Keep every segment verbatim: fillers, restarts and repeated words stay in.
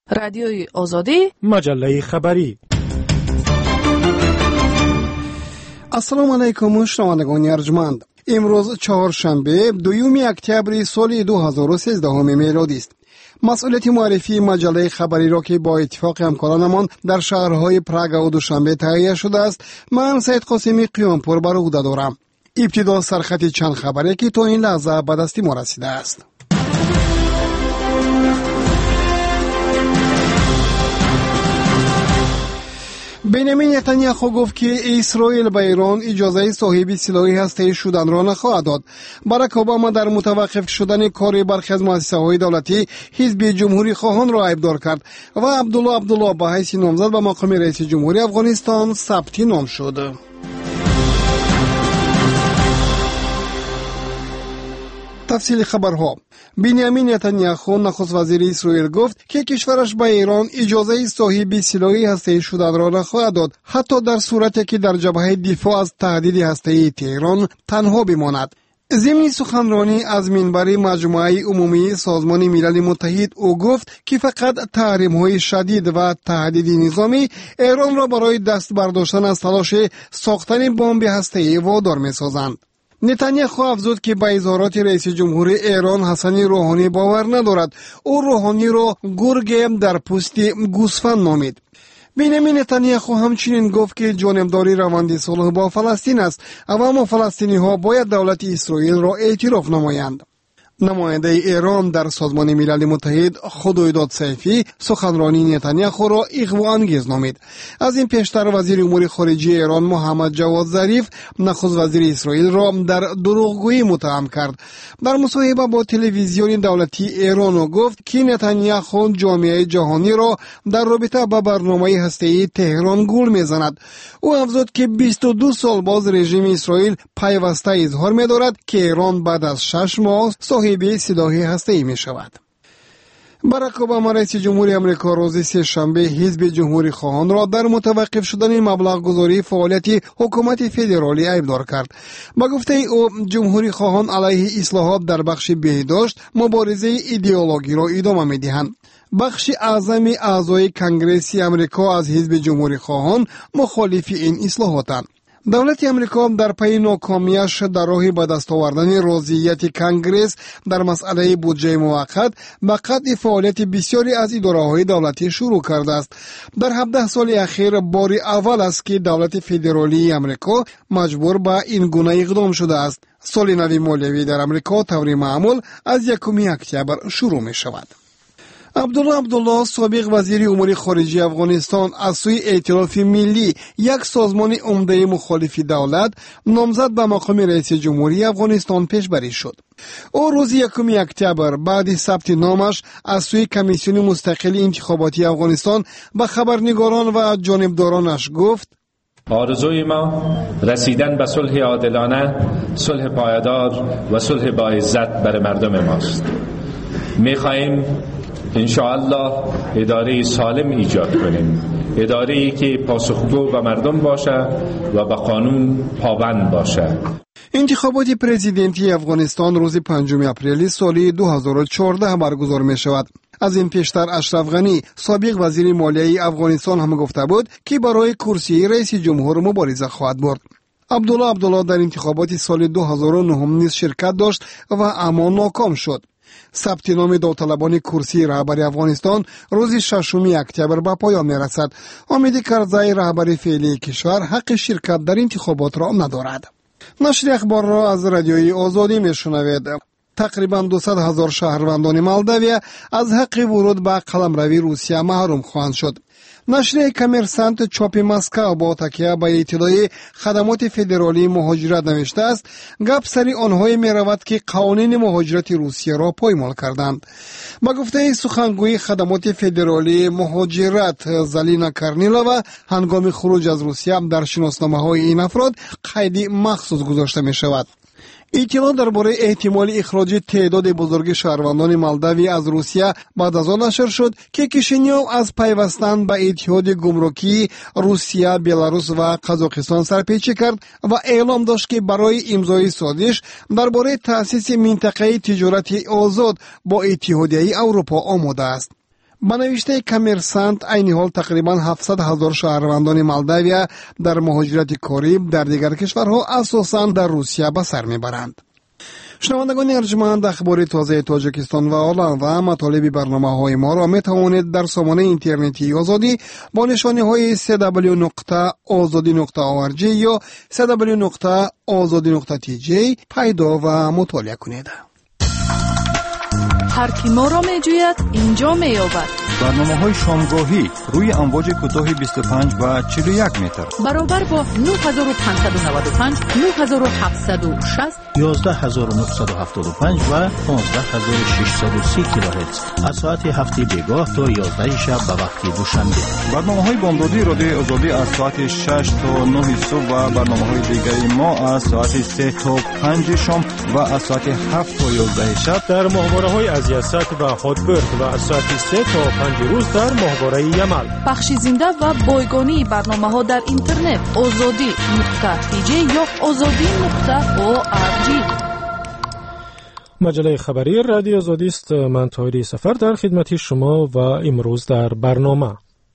رادیوی آزادی، مجله خبری. السلام علیکم شنوندگان ارجمند. امروز چهارشنبه دوم اکتبر سال دو هزار و سیزده میلادی است. مسئولیت معرفی مجله خبری را که با اتفاق همکارانمان در شهرهای پراگ و دوشنبه تهیه شده است، من سید قاسمی قیامپور بر عهده دارم. ابتدا سرخط چند خبری که تا این لحظه به دست ما رسیده است. بنیامین نتانیاهو گفت که اسرائیل به ایران اجازه صاحب سلاح هسته‌ای شدن را نخواهد داد. باراک اوباما در متوقف شدن کار برخی از مؤسسه‌های دولتی حزب جمهوری خواهان را ایبدار کرد و عبدالله عبدالله به حیث نامزد به مقام رئیس جمهوری افغانستان ثبت نام شد. تفصیل خبرها. بنیامین نتانیاهو نخست وزیر اسرائیل گفت که کشورش به ایران اجازه صاحب سلاح هسته‌ای شدن را نخواهد داد، حتی در صورتی که در جبهه دفاع از تهدید هسته‌ای تهران تنها بماند. ضمن سخنرانی از منبر مجمع عمومی سازمان ملل متحد او گفت که فقط تحریم‌های شدید و تهدید نظامی ایران را برای دست برداشتن از تلاش ساختن بمب هسته‌ای وادار می‌سازند. نتانیاهو افزود که به اظهارات رئیس جمهور ایران حسن روحانی باور ندارد. او روحانی را گرگ در پوست گوسفند نامید. بنیامین نتانیاهو همچنین گفت که جانبداری روند صلح با فلسطین است و اما فلسطینی ها باید دولت اسرائیل را اعتراف نمایند. نماینده ایران در سازمان ملل متحد خدایداد سیفی سخنرانی نتانیاهو را اغوا انگیز نامید. از این پیشتر وزیر امور خارجه ایران محمد جواد ظریف نخست وزیر اسرائیل را در دروغگویی متهم کرد. در مصاحبه با تلویزیون دولتی ایران گفت که نتانیاهو جامعه جهانی را در رابطه با برنامه هسته‌ای تهران گول میزند. او افزود که بیست و دو سال باز رژیم اسرائیل پیوسته اظهار می‌دارد که ایران بعد از شش ماه صاحب سلاح هسته‌ای می شود. باراک اوباما رئیس جمهوری آمریکا روز سه‌شنبه حزب جمهوری خواهان را در متوقف شدن مبلغ گذاری فعالیت حکومت فدرالی ایبدار کرد. با گفته او جمهوری خواهان علیه اصلاحات در بخش بهداشت مبارزه ایدئولوژی را ادامه می دهند. بخش اعظم اعضای کنگره آمریکا از حزب جمهوری خواهان مخالف این اصلاحاتند. دولت امریکا در پی ناکامیش در راه به دست آوردن رضایت کنگره در مسئله بودجه موقت به قطع فعالیت بسیاری از اداره‌های دولتی شروع کرده است. در هفده سال اخیر بار اول است که دولت فدرالی امریکا مجبور به این گونه اقدام شده است. سال نو مالیوی در امریکا طور معمول از یکم اکتبر شروع می شود. عبدالله عبدالله سابق وزیر امور خارجه افغانستان از سوی ائتلاف ملی، یک سازمان عمده مخالف دولت، نامزد به مقام رئیس جمهوری افغانستان پیشبری شد. او روز یکم اکتبر بعد ثبت نامش از سوی کمیسیون مستقل انتخاباتی افغانستان به خبرنگاران و جانبدارانش گفت: آرزوی ما رسیدن به صلح عادلانه، صلح پایدار و صلح با عزت برای مردم ماست. می‌خواهیم انشاءالله اداره سالم ایجاد کنیم، اداره‌ای که پاسخگو به مردم باشه و به قانون پابند باشه. انتخابات پرزیدنتی افغانستان روز پنجم اپریل سال دو هزار و چهارده برگزار می شود. از این پیشتر اشرف غنی سابق وزیر مالیه افغانستان هم گفته بود که برای کرسی رئیس جمهور مبارزه خواهد برد. عبدالله عبدالله در انتخابات سال دو هزار و نه نیز شرکت داشت و اما ناکام شد. ثبت نام داوطلبان کرسی رهبری افغانستان روز ششم اکتبر به پایان میرسد. حامد کرزی رهبر فعلی کشور حق شرکت در انتخابات را ندارد. نشر اخبار را از رادیوی آزادی میشنوید. تقریبا دویست هزار شهروندان مالداوی از حق ورود به قلمروی روسیه محروم خواهند شد. نشر کامرسانت چاپ مسکو با تکیه به اطلاع خدمات فدرالی مهاجرت نوشته است گپ سری آنهایی می رود که قوانین مهاجرت روسیه را پایمال کردند. با گفته سخنگوی خدمات فدرالی مهاجرت زلینا کارنیلووا، هنگام خروج از روسیه در شناسنامه های این افراد قیدی مخصوص گذاشته می شود. اطلاع درباره احتمال اخراج تعداد بزرگ شهروندان مالداوی از روسیه بعد از آن نشر شد که کیشینیو از پیوستن به اتحاد گمرکی روسیه، بلاروس و قزاقستان سرپیچی کرد و اعلام داشت که برای امضای سازش درباره تأسیس منطقه تجارت آزاد با اتحادیه اروپا آماده است. با نوشته کامرسانت عین حال تقریبا هفتصد هزار شهروندان مالداویا در مهاجرت کاری در دیگر کشورها اساساً در روسیه به سر میبرند. شنوندگان ارجمند، اخبار تازه تاجیکستان و آلان و مطالب برنامه‌های ما را می توانید در سامانه اینترنتی آزادی با نشانی های دبلیو دبلیو دبلیو نقطه آزادی نقطه او ار جی یا دبلیو دبلیو دبلیو نقطه آزادی نقطه تی جی پیدا و مطالعه کنید. هر کی ما را می جوید اینجا می یابد. برنامه های شامگاهی روی امواج کوتاه بیست و پنج و چهل و یک متر برابر با نه هزار و پانصد و نود و پنج، نه هزار و هفتصد و شصت، یازده هزار و نهصد و هفتاد و پنج و پانزده هزار و ششصد و سی کیلوهرتز از ساعت هفت بیگاه تا یازده شب به وقت دوشنبه. برنامه های بامدادی رادیوی آزادی از ساعت شش تا نه صبح و برنامه های دیگری ما از ساعت سه تا پنج شام و از ساعت هفت تا یازده شب در ماهواره های از یاسک و هاتبرد و از ساعت سه تا پنج روز در ماهواره یمل. بخش زنده و بایگانی برنامه ها در اینترنت آزادی نقطه تی جی یا آزادی نقطه او ار جی. مجله خبری رادیو آزادی است. من طاهری سفر در خدمت شما و امروز در برنامه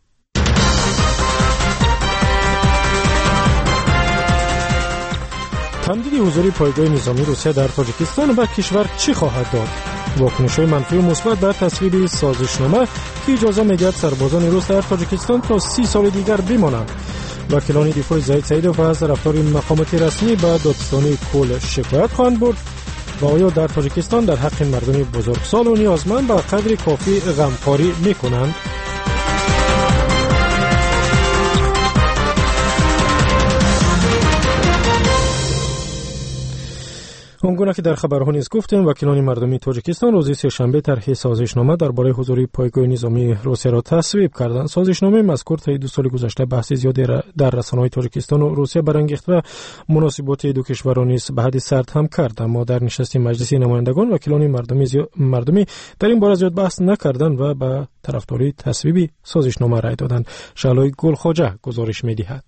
تمدید حضوری پایگاه نظامی روسیه در تاجیکستان و کشور چی خواهد داد؟ واکنش‌های منفی و مثبت در تصویب سازشنامه که اجازه می‌دهد سربازان روس در تاجیکستان تا سی سال دیگر بمانند. وکیلان دفاع زاید سعیدوف از رفتار مقامات رسمی به دادستان کل شکایت خواهند برد و آیا در تاجیکستان در حق مردم بزرگسال و نیازمند به قدر کافی غمخواری می‌کنند؟ اونگونه که در خبرها نیز گفتیم، وکیلان مردمی تاجیکستان روز سه‌شنبه طرح سازشنامه درباره حضور پایگاه نظامی روسیه را تصویب کردند. سازشنامه مذکور طی دو سال گذشته بحث زیادی در رسانه‌های تاجیکستان و روسیه برانگیخت و مناسبات دو کشوران نیز به حد سرد هم کرد، اما در نشست مجلس نمایندگان وکیلان مردمی زیاد مردمی در این باره زیاد بحث نکردند و به طرفداری تصویب سازشنامه رای دادند. شعلای گلخواجه گزارش می‌دهد.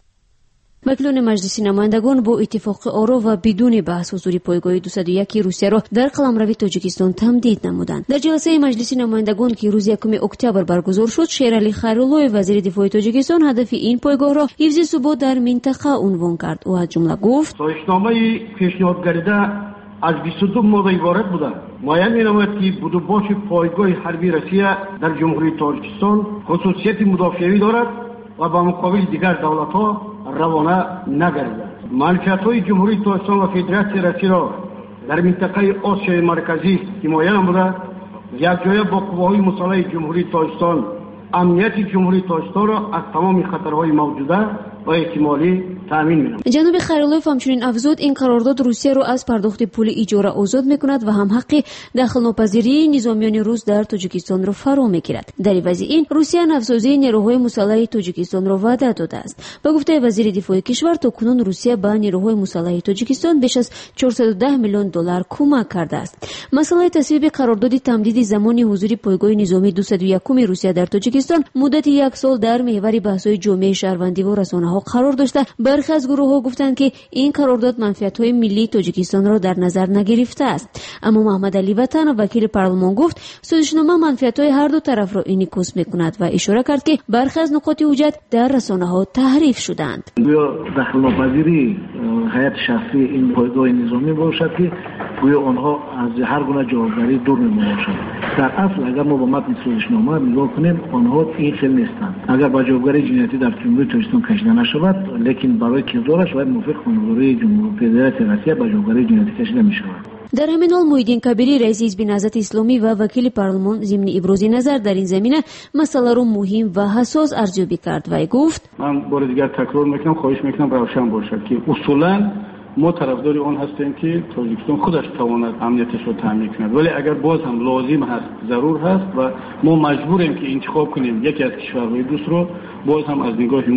وکیلان مجلس نمایندگان با اتفاق آرا و بدون بحث حضور پایگاه دویست و یک روسیه را در قلمرو تاجیکستان تمدید نمودند. در جلسه مجلس نمایندگان که روز یکم اکتبر برگزار شد، شیرعلی خیرالله وزیر دفاع تاجیکستان هدف این پایگاه را حفظ ثبات در منطقه عنوان کرد. او از جمله گفت: سازشنامه پیشنهاد گردیده از بیست و دو ماده عبارت بوده. معین می‌نماید که بدوباش پایگاه حربی روسیه در جمهوری تاجیکستان خصوصیت مدافعی دارد و با مقابل دیگر دولت‌ها روانه نگردد. منفعت‌های جمهوری تاجیکستان و فدراسیون روسیه را در منطقه آسیای مرکزی حمایت نموده، یکجای با قواهای مسلح جمهوری تاجیکستان امنیت جمهوری تاجیکستان را از تمام خطرهای موجوده و احتمالی تامین می‌نماید. جناب خیرالله همچنین افزود این قرارداد روسیه را از پرداخت پول اجاره آزاد می‌کند و هم حق دخال‌ناپذیری نظامیان روس در تاجیکستان را فرا می‌گیرد. در عوض این روسیه نوسازی نیروهای مسلح تاجیکستان را وعده داده است. به گفته وزیر دفاع کشور، تاکنون روسیه به نیروهای مسلح تاجیکستان بیش از چهارصد و ده میلیون دلار کمک کرده است. مسئله تصویب قرارداد تمدید زمان حضور پایگاه نظامی دویست و یک روسیه در تاجیکستان مدت یک سال در محور بحث‌های جامعه شهروندی و رسانه‌ها قرار داشته. برخی از گروه‌ها گفتند که این قرارداد منفعت‌های ملی تاجیکستان را در نظر نگرفته است، اما محمد علی وطن وکیل پارلمان گفت سازشنامه منفعت‌های هر دو طرف را انعکاس می‌کند و اشاره کرد که برخی از نقاط حجت در رسانه‌ها تحریف شدند. گویا دخال‌ناپذیری هیئت شخصی این پایگاه نظامی باشد که گویا آنها از هر گونه جوابداری دور می‌باشند. در اصل اگر ما با متن سازشنامه نگاه کنیم، آنها این خیلی نیستند. اگر با جوابداری جنایتی در جمهوری تاجیکستان کشیده نشود، لیکن برای کردارش باید موافق قانونگذاری جمهوری فدراسیون روسیه با جوابداری جنایتی کشیده می‌شود. در همین حال محیدین کبیری رئیس حزب نهضت اسلامی و وکیل پارلمان ضمن ابراز نظر در این زمینه مسئله را مهم و حساس ارزیابی کرد و گفت: من بار دیگر تکرار میکنم، خواهش میکنم روشن باشد که اصولا ما طرفدار آن هستیم که تاجیکستان خودش تواند امنیتش را تامین کند، ولی اگر باز هم لازم هست، ضرور هست و ما مجبوریم که انتخاب کنیم یکی از کشورهای دوست رو، باز هم از نگاه ما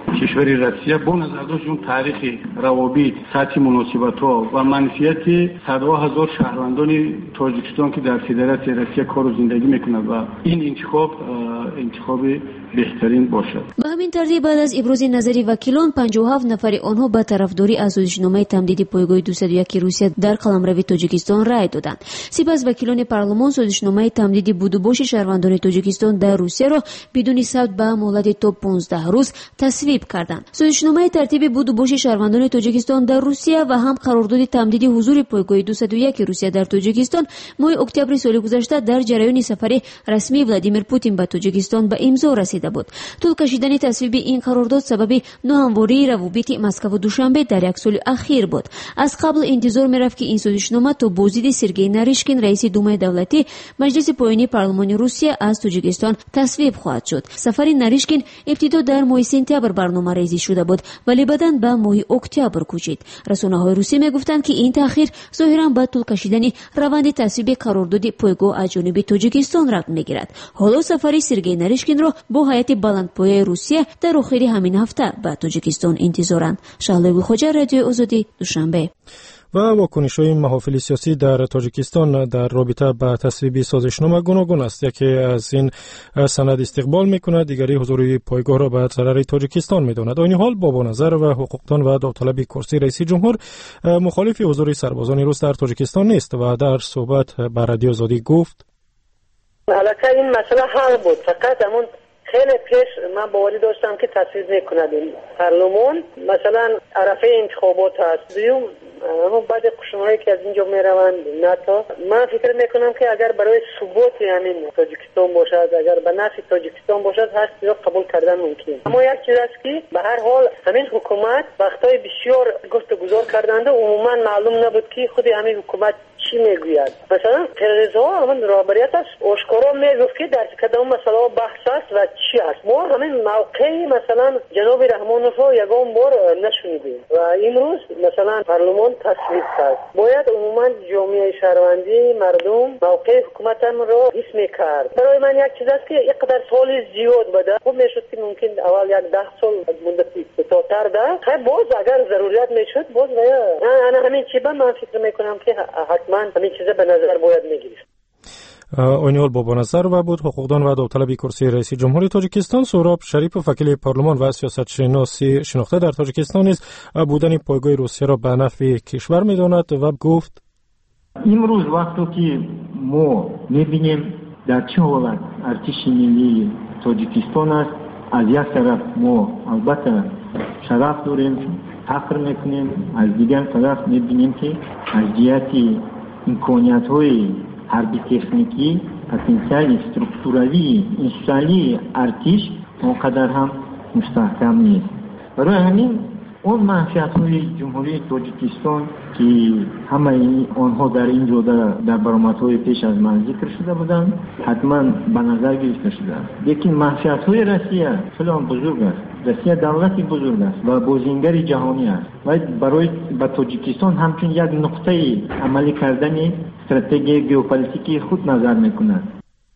کشور روسیه با نظر داشت اون تاریخ روابط، سطح مناسبت‌ها و منفیت صدها هزار شهروندان تاجیکستان که در فدراسیون روسیه کار و زندگی میکنند و این انتخاب انتخاب بهترین باشد. به همین ترتیب بعد از ابراز نظری وکیلان پنجاه و هفت نفر آنها به طرفداری از سازشنامه تمدید پایگاه دویست و یک روسیه در قلمرو تاجیکستان رای دادند. سپس وکیلان پارلمان سازشنامه تمدید بودوباش شهروندان تاجیکستان در روسیه را بدون ثبت به مهلت تا پانزده روز تصویب کردند. سازشنامه ترتیب بودوباش شهروندان تاجیکستان در روسیه و هم قرارداد تمدید حضور پایگاه دویست و یک روسیه در تاجیکستان ماه اکتبر سال گذشته در جریان سفر رسمی ولادیمیر پوتین به تاجیکستان به امضا رسیده بود. طول کشیدن تصویب این قرارداد سبب ناهمواری روابط مسکو و دوشنبه در یک سال اخیر بود. از قبل انتظار می‌رفت که این سازشنامه تا بازدید سرگئی ناریشکین رئیس دومای دولتی مجلس پایانی پارلمان روسیه از تاجیکستان تصویب خواهد شد. سفر ناریشکین ابتدا در ماه سپتامبر برنامه‌ریزی شده بود ولی بعداً به ماه اکتبر کوچید. رسانه‌های روسی می‌گفتند که این تأخیر ظاهراً به طول کشیدن روند تصویب قرارداد پایگاه از جانب تاجیکستان رقم می‌گیرد. حالا سفر سرگئی ناریشکین را با هیئت بلندپایه روسیه در آخر همین هفته به تاجیکستان انتظارند. شهلا خوجا، رادیو آزادی، دوشنبه. و واکنش‌های محافل سیاسی در تاجیکستان در رابطه با تصویب سازشنامه گوناگون است. یکی از این سند استقبال می‌کند، دیگری حضور پایگاه را به ضرر تاجیکستان می‌داند. در این حال بابا نظر و حقوقدان و داوطلب کرسی رئیس جمهور مخالف حضور سربازان روس در تاجیکستان نیست و در صحبت با رادیو آزادی گفت: البته این مسئله حل بود، فقط همون خیلی پیش من باوری داشتم که تصویب میکند این پارلمان، مثلا عرفه انتخابات هست، دیوم اما بعد قشنهایی که از اینجا میروند نتا، من فکر میکنم که اگر برای ثبات همین تاجیکستان باشد، اگر به نفع تاجیکستان باشد، هست یا قبول کردن ممکن. اما یک چیز است که به هر حال همین حکومت وقتای بسیار گفتگوزار کردند و عموما معلوم نبود که خود همین حکومت چی میگوید. مثلا تروریسم همون رهبریت است آشکارا میگفت که در کدام مسئله بحث است و چی است. ما همین موقعی مثلا جناب رحمانوف رو یگان بار نشنیدیم و امروز مثلا پارلمان تصویب کرد. باید عموما جامعه شهروندی مردم موقع حکومت هم را حس میکرد. برای من یک چیز است که اینقدر سال زیاد بده، خب میشد که ممکن اول یک ده سال مدتی کوتاه‌تر ده، خب باز اگر ضرورت میشد باز ویا انا همین چیزا من فکر میکنم که حتما همین چیزا به نظر باید میگیرید. آینیال بابا نظر و بود حقوقدان و داوطلب کرسی رئیس جمهوری تاجیکستان. سهراب شریف وکیل پارلمان و سیاست شناسی شناخته در تاجیکستان نیز بودن پایگاه روسیه را به نفع کشور می‌داند و گفت: امروز وقتی که ما می‌بینیم در چه حالت ارتش ملی تاجیکستان است، از یک طرف ما البته شرف داریم، فخر میکنیم، از دیگر طرف می‌بینیم که از جهت امکانیت‌های حربی تکنیکی، پتانسیل استرکتورالی، انسانی ارتش اونقدر هم مستحکم نیست. برای همین اون منفعت‌های جمهوری تاجیکستان که همه آنها در این جوده در برآمدهای پیش از من ذکر شده بودند حتما به نظر گرفته شده است. لیکن منفعت‌های روسیه خیلی بزرگ است. روسیه دولتی بزرگ است و بازیگر جهانی است و برای به تاجیکستان همچون یک نقطه عملی کردن استراتژی ژئوپلیتیکی خود نظر می‌کند.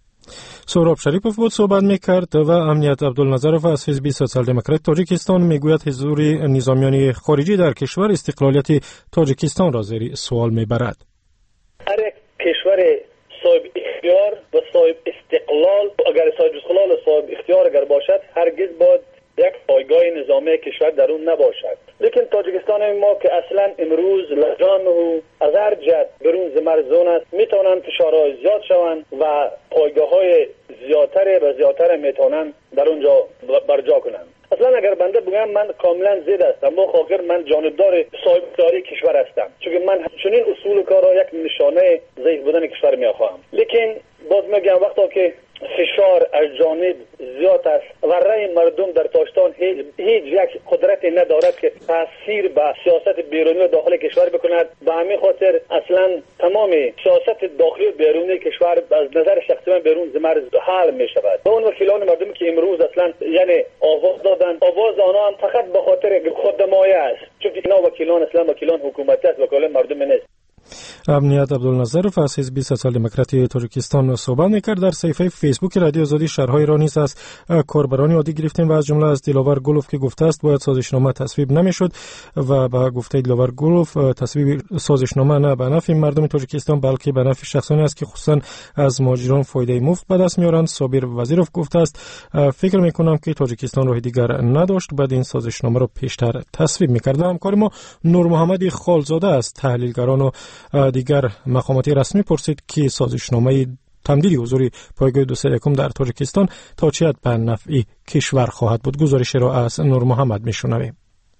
سهراب شریپوف بود صحبت میکرد و امنیت عبدالنظرов از حزب سوسیال دموکرات تاجیکستان میگوید حضور نظامیان خارجی در کشور استقلالیت تاجیکستان را زیر سوال میبرد. هر یک کشور صاحب اختیار و صاحب استقلال، اگر صاحب استقلال و صاحب اختیار اگر باشد، هرگز باید یک پایگاه نظامی کشور در اون نباشد. لیکن تاجیکستان ما که اصلا امروز لجان و از هر جهت برون ز مرزون است، میتونن فشارهای زیاد شوند و پایگاه های زیادتر و زیادتر میتونن در اونجا برجا کنند. اصلا اگر بنده بگم من کاملا ضد هستم، با خاطر من جانبدار صاحب اختیاری کشور هستم، چون من چنین اصول کارا یک نشانه ضعیف بودن کشور میخواهم. لیکن باز میگم وقتی که فشار از جانب زیاد است و رأی مردم در تاجیکستان هیچ یک قدرتی ندارد که تاثیر به سیاست بیرونی و داخلی کشور بکند، به همین خاطر اصلا تمام سیاست داخلی و بیرونی کشور از نظر شخصی من بیرون ز مرز حل می شود. و اون وکیلان مردم که امروز اصلا یعنی آواز دادن، آواز آنها هم فقط به خاطر خودمایه است، چون اینا وکیلان اصلا وکیلان حکومتی است، وکیلان مردم نیست. امنیت عبدالنظرов از حزب سوسیال دموکراتی تاجیکستان صحبت میکرد. در صفحه فیسبوک رادیو آزادی شهرهای را نیز از کاربران عادی گرفتیم و از جمله از دلاور گلوف که گفته است باید سازشنامه تصویب نمیشد و به گفته دلاور گلوف تصویب سازشنامه نه به نفع مردم تاجیکستان بلکه به نفع شخصانی است که خصوصا از مهاجران فایده مفت به دست میارند. صابر وزیروف گفته است فکر میکنم که تاجیکستان راه دیگر نداشت بعد این سازشنامه را پیشتر تصویب میکرد. همکار ما نور محمد خالزاده است تحلیلگران و دیگر مقامات رسمی پرسید که سازشنامه تمدید حضور پایگاه دو سه یکم در تاجیکستان تا چه حد به نفع کشور خواهد بود. گزارش را از نور محمد میشنویم.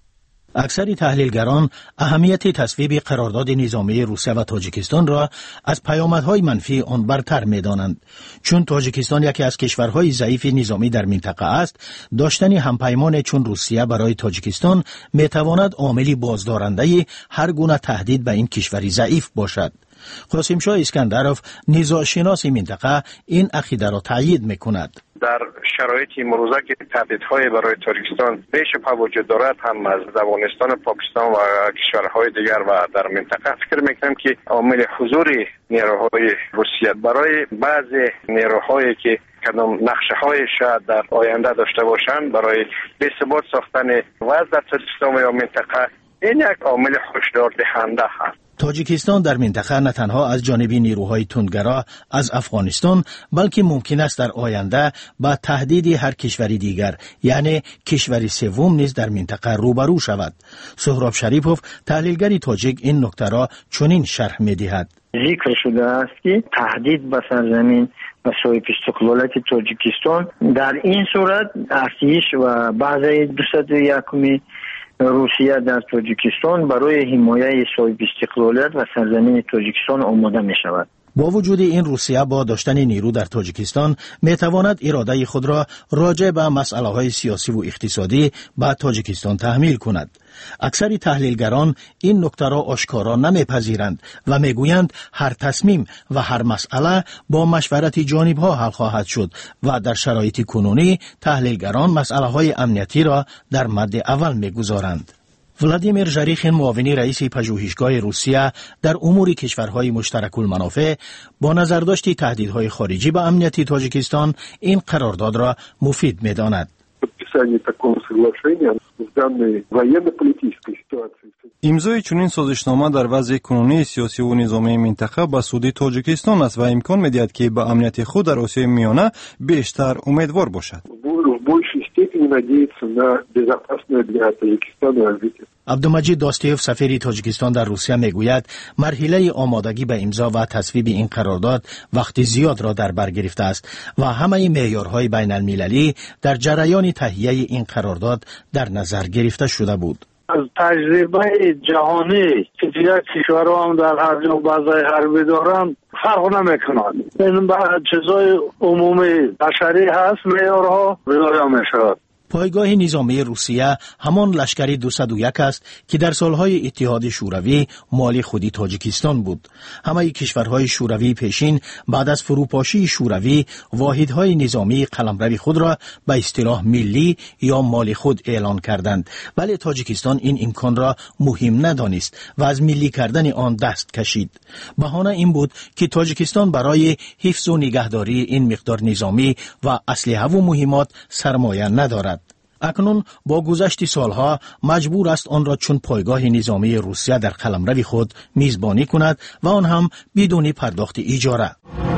اکثر تحلیلگران اهمیت تصویب قرارداد نظامی روسیه و تاجیکستان را از پیامدهای منفی آن برتر می‌دانند، چون تاجیکستان یکی از کشورهای ضعیف نظامی در منطقه است. داشتن همپیمان چون روسیه برای تاجیکستان می‌تواند عاملی بازدارنده هر گونه تهدید به این کشور ضعیف باشد. قاسمشاه اسکندرов نزاعشناس منطقه این عقیده را تایید می‌کند. در شرایط امروزه که تهدیدهای برای تاجیکستان بیش پا وجود دارد هم از افغانستان، پاکستان و کشورهای دیگر و در منطقه، فکر میکنم که عامل حضور نیروهای روسیه برای بعضی نیروهایی که کدام نقشه های شاید در آینده داشته باشند برای بی‌ثبات ساختن وضع در تاجیکستان و منطقه، این یک عامل هشدار دهنده است. تاجیکستان در منطقه نه تنها از جانب نیروهای تندگرا از افغانستان بلکه ممکن است در آینده با تهدید هر کشوری دیگر یعنی کشوری سوم نیز در منطقه روبرو شود. سهراب شریفوف تحلیلگر تاجیک این نکته را چنین شرح می‌دهد. ذکر شده است که تهدید به سرزمین و صاحب استقلالیت تاجیکستان در این صورت ارتش و بعضی دویست و یکم روسیه در تاجیکستان برای حمایت صاحب استقلالیت و سرزمین تاجیکستان آماده می شود. با وجود این روسیه با داشتن نیرو در تاجیکستان می تواند اراده خود را راجع به مسئله های سیاسی و اقتصادی به تاجیکستان تحمیل کند. اکثر تحلیلگران این نکته را آشکارا نمیپذیرند و میگویند هر تصمیم و هر مسئله با مشورت جانبها حل خواهد شد و در شرایط کنونی تحلیلگران مسئله های امنیتی را در مد اول میگذارند. ولادیمیر ژاریخین معاون رئیس پژوهشگاه روسیه در امور کشورهای مشترک المنافع با نظرداشت تهدیدهای خارجی به امنیت تاجیکستان این قرارداد را مفید می‌داند. امضای چنین سازشنامه در وضع کنونی سیاسی و نظامی منطقه به سود تاجیکستان است و امکان می‌دهد که به امنیت خود در آسیای میانه بیشتر امیدوار باشد. عبدالمجید داستیف سفیر تاجیکستان در روسیه میگوید مرحله آمادگی به امضا و تصویب این قرارداد وقت زیاد را در بر گرفته است و همه معیارهای بین المللی در جریان تهیه این قرارداد در نظر گرفته شده بود. از تجربه جهانی که دیگر کشورها هم در هر جا بازای حربی دارن فرق نمیکنند. این چیزای عمومی بشری هست، معیارها رعایت میشود. پایگاه نظامی روسیه همان لشکر دویست و یک است که در سالهای اتحاد شوروی مال خودی تاجیکستان بود. همه کشورهای شوروی پیشین بعد از فروپاشی شوروی واحدهای نظامی قلمرو خود را به اصطلاح ملی یا مال خود اعلان کردند، ولی تاجیکستان این امکان را مهم ندانست و از ملی کردن آن دست کشید. بهانه این بود که تاجیکستان برای حفظ و نگهداری این مقدار نظامی و اسلحه و مهمات سرمایه ندارد. اکنون با گذشت سالها مجبور است آن را چون پایگاه نظامی روسیه در قلمرو خود میزبانی کند و آن هم بدون پرداخت اجاره.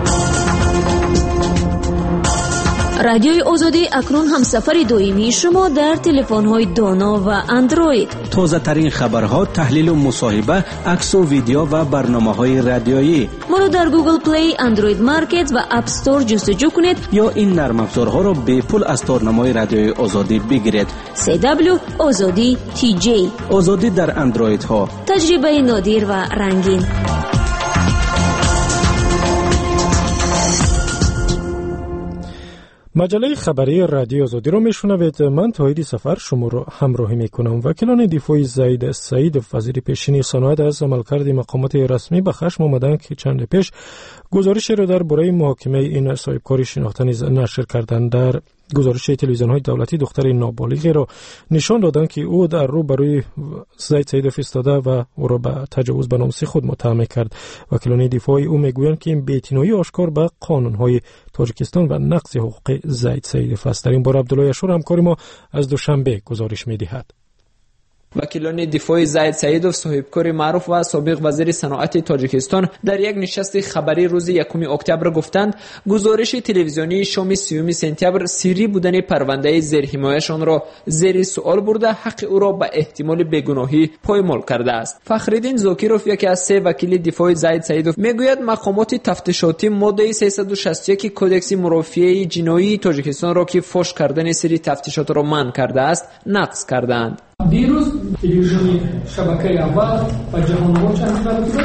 رادیوی آزادی اکنون هم سفر دائمی شما در تلفن‌های دانا و اندروید. تازه ترین خبرها، تحلیل و مصاحبه، عکس و ویدیو و برنامه‌های رادیویی. ما رو در گوگل پلی، اندروید مارکت و اپ استور جستجو کنید یا این نرم افزارها را به پول از تارنمای رادیوی آزادی بگیرید. سی دبلیو آزادی تی جی. آزادی در اندروید ها. تجربه نادر و رنگین. مجله خبری رادیو آزادی را میشنوید. من توحید سفر شما را همراهی میکنم. وکیلان دفاع زید سعید وزیر پیشین صنعت از عملکرد مقامات رسمی به خشم آمدند که چند پیش گزارش را درباره محاکمه این صاحبکاری شناخته نیز نشر کردند. در گزارش تلویزیون‌های دولتی دختر نابالغی را نشان دادند که او در رو برای زید سیدوف ایستاده و او را به تجاوز به ناموس خود متهم کرد. وکیلان دفاع او میگویند که این بی‌اعتنایی آشکار به قانون‌های تاجیکستان و نقض حقوق زید سیدوف است. در این باره عبدالله اشور همکار ما از دوشنبه گزارش می‌دهد. وکیلان دفاع زید سیدوف صاحبکار معروف و سابق وزیر صنعت تاجیکستان در یک نشست خبری روز یکم اکتبر گفتند گزارش تلویزیونی شام سیوم سپتامبر سری بودن پرونده زیر حمایتشان را زیر سوال برده حق او را به احتمال بیگناهی پایمال کرده است. فخرالدین زاکیروف یکی از سه وکیل دفاع زید سیدوف میگوید مقامات تفتیشاتی ماده سیصد و شصت و یک کدکس مرافعه جنایی تاجیکستان را که فاش کردن سری تفتیشات را منع کرده است نقض کردند. دیروز تلویزیون شبکه اول و جهان ما چند بود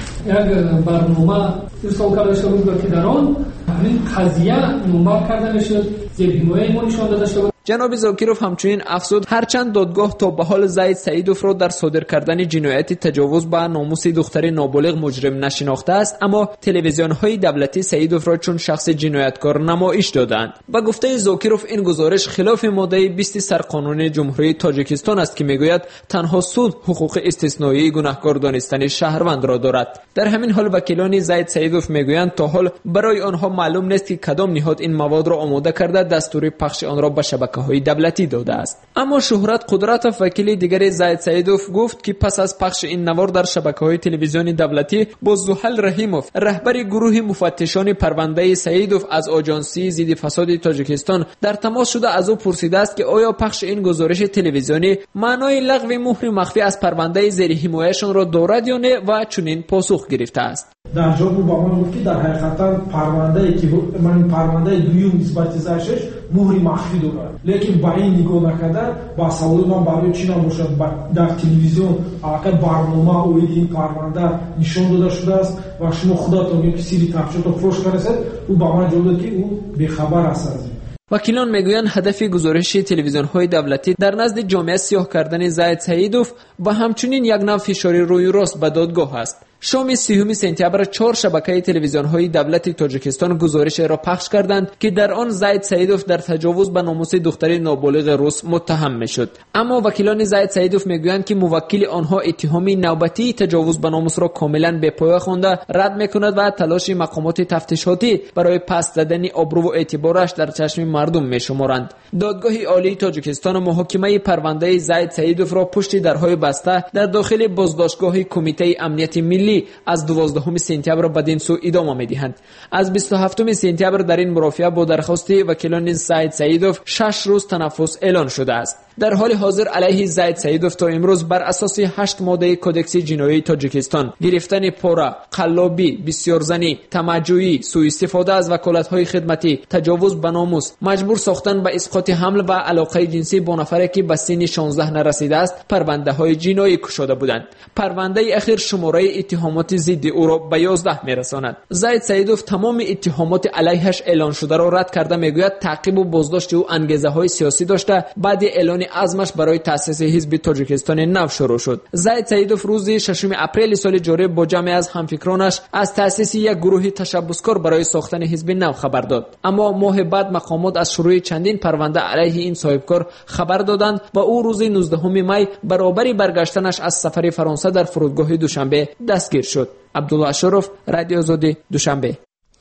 یک برنامه ارسال کرده شد که در آن همین قضیه نمبر کرده شد زیر حمایت ما نشان داده شد. جناب زاکیروف همچنین افزود هرچند دادگاه تا به حال زید سیدوف را در صادر کردن جنایت تجاوز به ناموس دختر نابالغ مجرم نشناخته است، اما تلویزیون‌های دولتی سیدوف را چون شخص جنایتکار نمایش دادند. با گفته زاکیروف این گزارش خلاف ماده بیست سرقانون جمهوری تاجیکستان است که میگوید تنها سود حقوق استثنایی گناهکار دانستن شهروند را دارد. در همین حال وکیلان زید سیدوف میگویند تا حال برای آنها معلوم نیست که کدام نهاد این مواد را آماده کرده دستور پخش آن را به شبکه های دولتی داده است. اما شهرت قدرت وکیل دیگر زید سیدوف گفت که پس از پخش این نوار در شبکه‌های تلویزیونی دولتی با زحل رحیموف رهبر گروه مفتشان پرونده سیدوف از آژانسی ضد فساد تاجیکستان در تماس شده از او پرسیده است که آیا پخش این گزارش تلویزیونی معنای لغو مهر مخفی از پرونده زیر حمایتشان را دارد یا نه و چنین پاسخ گرفته است. در جواب با من گفت که در حقیقتا پرونده که من پرونده دوم نسبت شش مهر مخفی دارد، لیکن با این نگاه نکرده با سوال من برای چی نباشد در تلویزیون اگر برنامه او این پرونده نشان داده شده است و شما خودتون یک سری تفشات فروش کردید او با من جواب داد که او بیخبر است از این. وکیلان میگویند هدف گزارش تلویزیون‌های دولتی در نزد جامعه سیاه کردن زید سیدوف و همچنین یک نوع فشار روی راست به دادگاه است. شام سیوم سپتامبر چهار شبکه تلویزیون‌های دولتی تاجیکستان گزارش را پخش کردند که در آن زید سیدوف در تجاوز به ناموس دختر نابالغ روس متهم می‌شد. اما وکیلان زید سیدوف میگویند که موکل آنها اتهام نوبتی تجاوز به ناموس را کاملا بی‌پایه خوانده رد می‌کند و تلاش مقامات تفتیشاتی برای پس دادن آبرو و اعتبارش در چشم مردم می‌شمارند. دادگاه عالی تاجیکستان محاکمه پرونده زید سیدوف را پشت درهای بسته در داخل بازداشتگاه کمیته امنیت ملی از دوازدهم سپتامبر بدین سو ادامه می‌دهند. از بیست و هفتم سپتامبر در این مرافعه با درخواست وکیلان زید سیدوف شش روز تنفس اعلان شده است. در حال حاضر علیه زید سیدوف تا امروز بر اساس هشت ماده کدکس جنایی تاجیکستان گرفتن پاره، قلابی، بسیارزنی، تمجویی، سوء استفاده از وکالت‌های خدمتی، تجاوز به ناموس، مجبور ساختن به اسقاط حمل و علاقه جنسی با نفری که به سن شانزده نرسیده است پرونده‌های جنایی گشوده بودند. پرونده اخیر شماره اتهامات ضد او را به یازده میرساند. زید سیدوف تمام اتهامات علیهش اعلان شده را رد کرده میگوید تعقیب و بازداشت او انگیزه‌های سیاسی داشته بعد اعلان عزمش برای تأسیس حزب تاجیکستان نو شروع شد. زید سیدوف روز ششم اپریل سال جاری با جمعی از همفکرانش از تأسیس یک گروه تشبسکار برای ساختن حزب نو خبر داد. اما ماه بعد مقامات از شروع چندین پرونده علیه این صاحبکار خبر دادند و او روز نوزدهم می برابر برگشتنش از سفر فرانسه در فرودگاه دوشنبه دستگیر شد. عبدالله اشرف، رادیو آزادی، دوشنبه.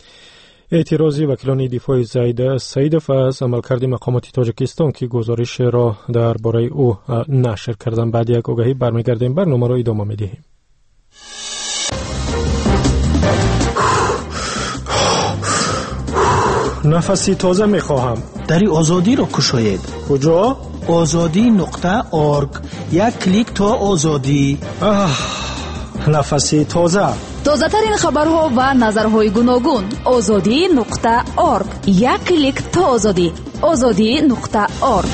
اعتراضی وکیلان دفاع زید سیدوف از عملکرد مقامات تاجیکستان که گزارش را درباره او نشر کردن. بعد یک آگهی برمیگردیم، برنامه را ادامه میدهیم. نفسی تازه میخواهم. دری آزادی را کشاید. کجا؟ آزادی نقطه آرگ. یک کلیک تا آزادی. نفسی تازه. تازه ترین خبرها و نظرهای گوناگون. آزادی نقطه آرگ. یک کلیک تا آزادی. آزادی نقطه آرگ.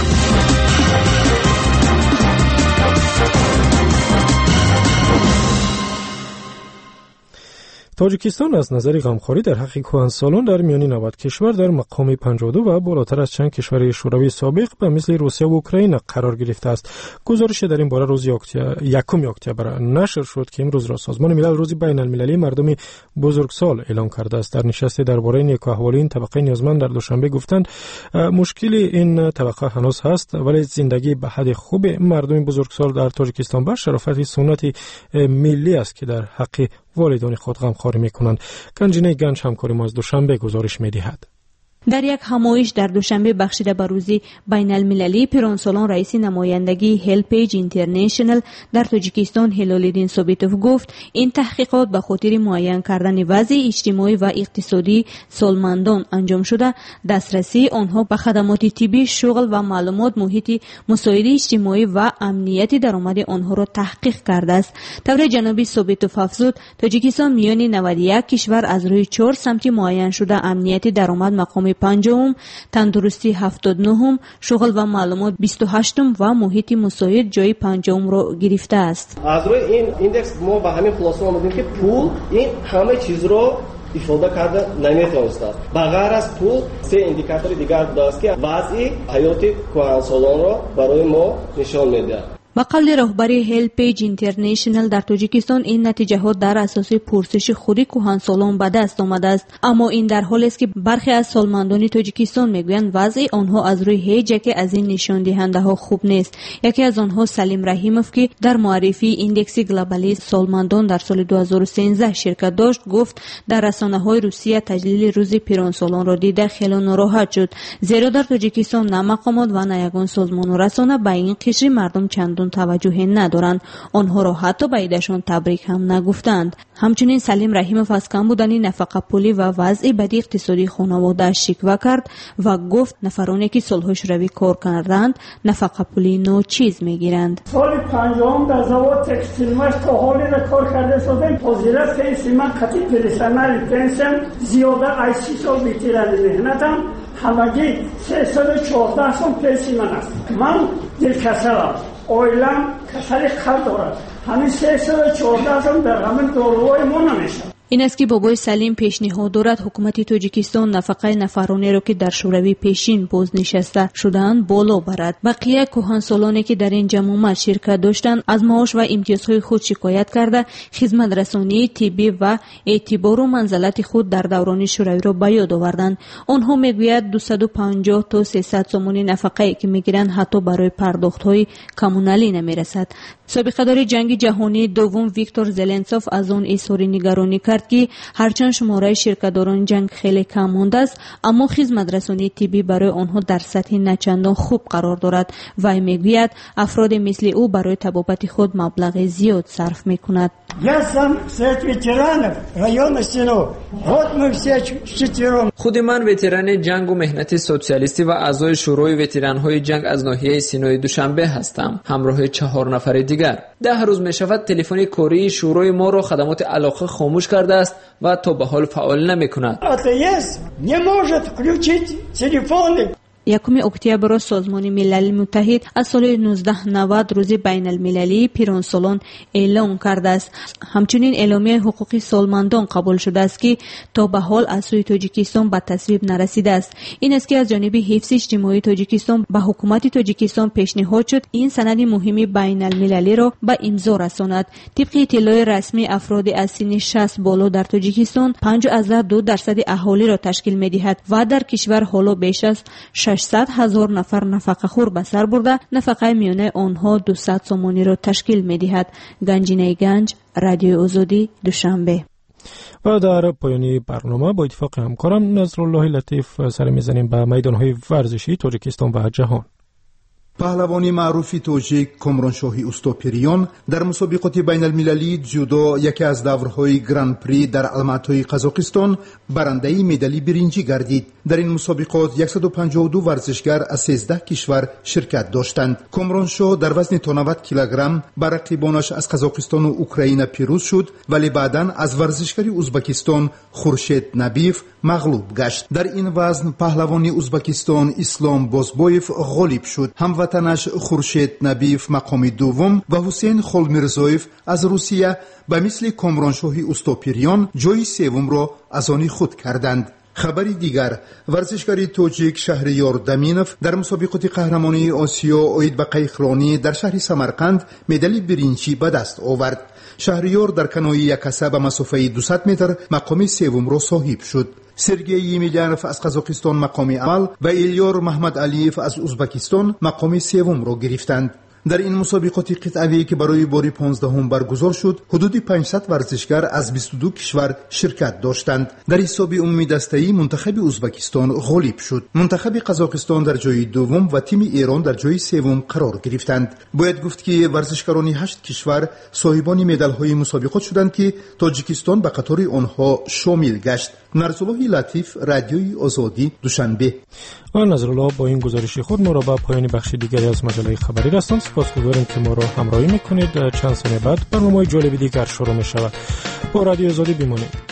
تاجیکستان از نظر غمخواری در حق کهنسالان در میان نود کشور در مقام پنجاه و دو و بالاتر از چند کشور شوروی سابق به مثل روسیه و اوکراین قرار گرفته است. گزارش در این باره روز یکم اکتبر نشر شد که امروز را سازمان ملل روز بین المللی مردم بزرگسال اعلام کرده است. در نشست درباره نیک احوالی این طبقه نیازمند در دوشنبه گفتند مشکل این طبقه هنوز هست، ولی زندگی به حد خوب مردم بزرگسال در تاجیکستان به شرافت سنت ملی است که در حق والدان خود غمخواری میکنند. گنجینه گنج همکار ما از دوشنبه گزارش میدهد. در یک همایش در دوشنبه بخشیده به روز بین المللی پیرانسالان رئیس نمایندگی هلپیج اینترنشنال در تاجیکستان هلال‌الدین ثابتوف گفت این تحقیقات به خاطر معین کردن وضع اجتماعی و اقتصادی سالمندان انجام شده، دسترسی آنها به خدمات طبی، شغل و معلومات، محیط مساعده اجتماعی و امنیت درآمد آنها را تحقیق کرده است. طور جناب ثابتوف افزود تاجیکستان میان نود و یک کشور از روی چهار سمت معین شده امنیت درآمد مقام پنجم، تندرستی هفتاد و نه، شغل و معلومات بیست و هشت و محیط مساعد جای پنجم را گرفته است. از روی این ایندکس ما به همین خلاصه آمدیم که پول این همه چیز را ifade کرده نمیتوانست. بغیر از پول سه ایندیکاتور دیگر داشت که وضع حیات کهنسالان را برای ما نشان میده. با قول رهبری هلپیج اینترنشنال در تاجیکستان این نتیجه ها در اساس پرسش خود کهنسالان به دست آمده است، اما این در حالی است که برخی از سالمندان تاجیکستان میگویند وضع آنها از روی هیچ یک از این نشان دهنده ها خوب نیست. یکی از آنها سلیم رحیموف که در معرفی ایندکس گلوبالی سالمندان در سال دو هزار و سیزده شرکت داشت گفت در رسانه‌های روسیه تجلیل روز پیرانسالان را دیده خیلی ناراحت شد، زیرا در تاجیکستان نه مقامات و نه یگان سازمان و رسانه به این قشر مردم چند توجه ندارند. آنها را حتی به ایدشان تبریک هم نگفتند. همچنین سلیم رحیموف از کم بودن نفقه پولی و وضع بد اقتصادی خانواده شکوه کرد و گفت نفرانی که صلح شوروی کار کردند نفقه پولی ناچیز میگیرند. سال پنجم در زواد تکستیل مش تا حالی را کار کرده شدیم. پذیرست که این سیمان قطعی پرسنل پنسیم زیاده از سی سال بیترانی مهنتم همگی سیصد و چهارده سال پیسی من است. من دلکسرم، اویلم کسری قلب دارد. همین سیصد و چهارده سال در همین داروهای ما نمیشه. این است که بابای سلیم پیشنهاد دارد حکومت تاجیکستان نفقه نفرانی را که در شوروی پیشین بازنشسته شدند بالا برد. بقیه کهنسالانی که در این جمع شرکت داشتند از معاش و امتیازهای خود شکایت کرده خدمت رسانی طبی و اعتبار و منزلت خود در دوران شوروی را به یاد آوردند. آنها میگویند دویست و پنجاه تا سیصد سومون نفقه که میگیرند حتی برای پرداخت‌های کمونالی نمیرسد. سابقه‌دار جنگ جهانی دوم ویکتور زلنسوف از آن اظهار نگرانی کرد که هرچند شماره شرکت‌داران جنگ خیلی کم مانده است، اما خدمت رسانی طبی برای آنها در سطح نچندان خوب قرار دارد و میگوید افراد مثل او برای طبابت خود مبلغ زیاد صرف میکند. خود من وتران جنگ و مهنت سوسیالیستی و اعضای شورای وتران‌های جنگ از ناحیه سینای دوشنبه هستم، همراه چهار نفر دیگر. ده روز میشود تلفن کاری شورای ما را خدمات علاقه خاموش کرده است و تا به حال فعال نمی‌کند. یکم اکتبر سازمان ملل متحد از سال نوزده نود روز بین المللی پیرانسالان اعلام کرده است. همچنین اعلامیه حقوق سالمندان قبول شده است که تا به حال از سوی تاجیکستان به تصویب نرسیده است. این است که از جانب حفظ اجتماعی تاجیکستان به حکومت تاجیکستان پیشنهاد شد این سند مهم بین المللی را به امضا رساند. طبق اطلاع رسمی افراد از سن شصت بالا در تاجیکستان پنج ازده دو درصد اهالی را تشکیل می‌دهد و در کشور حالا بیش از ششصد هزار نفر نفقه خور به سر برده نفقه میانه آنها دویست سومانی را تشکیل می‌دهد. گنجینه گنج، رادیو آزادی، دوشنبه. و در پایانی برنامه با اتفاق همکارم نصرالله لطیف سر میزنیم به میدان‌های ورزشی تاجیکستان و جهان. پهلوانی معروف تاجیک کامرانشاهی اوستاپریان در مسابقات بین المللی جودو یکی از دورهای گرند پری در الماتای قزاقستان برنده مدال برنجی گردید. در این مسابقات صد و پنجاه و دو ورزشگر از سیزده کشور شرکت داشتند. کامرانشاه در وزن تا نود کیلوگرم بر رقیبانش از قزاقستان و اوکراین پیروز شد، ولی بعداً از ورزشکاری ازبکستان خورشید نبیف مغلوب گشت. در این وزن پهلوانی ازبکستان اسلام بازبویف غالب شد. هموطن هموطنش خورشید نبیف مقام دوم و حسین خلمیرزویف از روسیه به مثل کامرانشاهی اوستوپیریان جای سوم را از آن خود کردند. خبری دیگر، ورزشکاری توجیک شهریار دمینوف در مسابقات قهرمانی آسیا اوید به قایقرانی در شهر سمرقند مدال برنجی به دست آورد. شهریار در کنوی یکسه به مسافه دویست متر مقام سوم را صاحب شد. سرگئی یمیلیانوف از قزاقستان مقام اول و ایلیار محمد علیف از ازبکستان مقام سوم را گرفتند. در این مسابقات قطعه‌ای که برای بار پانزدهم برگزار شد، حدود پانصد ورزشکار از بیست و دو کشور شرکت داشتند. در حساب عمومی دسته‌ای منتخب ازبکستان غالب شد. منتخب قزاقستان در جای دوم و تیم ایران در جای سوم قرار گرفتند. باید گفت که ورزشکاران هشت کشور صاحبان مدال‌های مسابقات شدند که تاجیکستان به قطار آنها شامل گشت. نرسولاه لطیف، رادیوی آزادی، دوشنبه. و نظرالله با این گزارش خود ما را به پایان بخش دیگری از مجله خبری رساند. سپاسگزاریم که ما را همراهی میکنید. چند ثانیه بعد برنامه جالب دیگر شروع می شود. با رادیو آزادی بمانید.